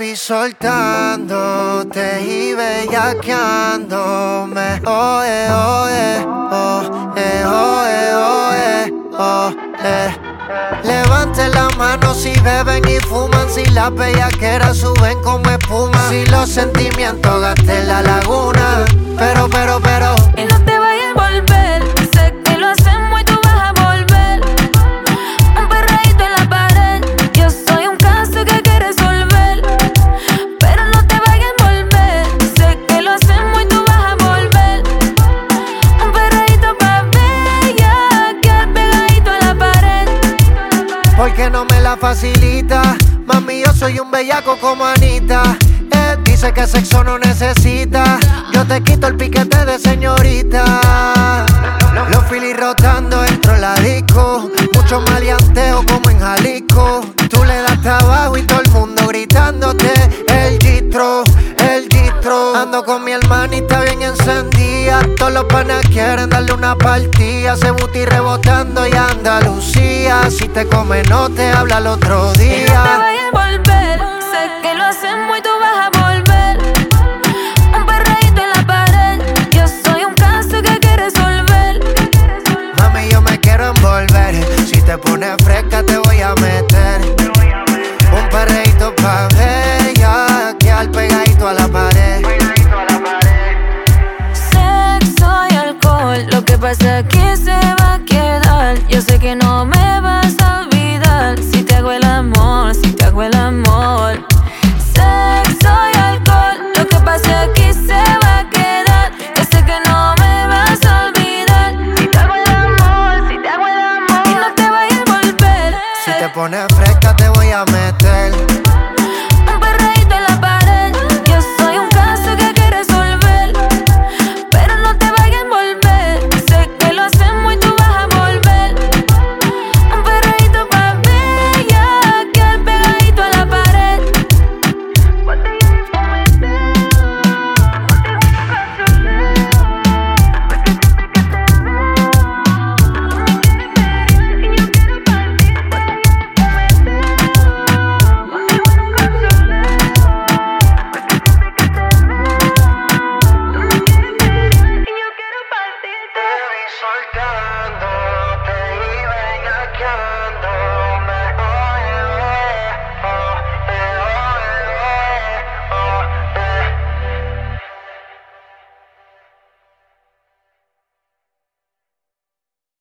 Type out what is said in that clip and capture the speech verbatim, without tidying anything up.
vi soltándote y bellaqueándome. Oh, eh, oh, eh, oh, eh, oh, eh, oh, eh, oh, eh. Levanten la mano si beben y fuman, si las bellaqueras suben como espuma, si los sentimientos gasten la laguna. Pero, pero, pero y no te vayas a volver. Sé que lo hacemos y tú vas a volver. Un perreíto en la pared. Yo soy un caso que hay que resolver. Pero no te vayas a volver. Sé que lo hacemos y tú vas a volver. Un perreíto pa' bella, quedar pegadito a la pared. porque no me la facilita. Mami, yo soy un bellaco como Anita. Eh, dice que sexo no necesita. Yo te quito el piquete de señorita. Los filis rotando dentro de la disco. Mucho maleanteo como en Jalisco. Tú le das trabajo y todo el mundo gritándote el distro, el distro. Ando con mi hermanita bien encendida. Todos los panas quieren darle una partida. Se booty rebotando y Andalucía. Si te come no te habla el otro día. Y no te vayas a volver. Sé que lo hacemos y tú vas a volver. Un perreíto en la pared. Yo soy un caso que hay que resolver. Mami, yo me quiero envolver. Si te pones fresca te voy a meter un perreíto pa' bella, que al pegadito a la pared. Sexo y alcohol, lo que pasa aquí se va a quedar. Yo sé que no me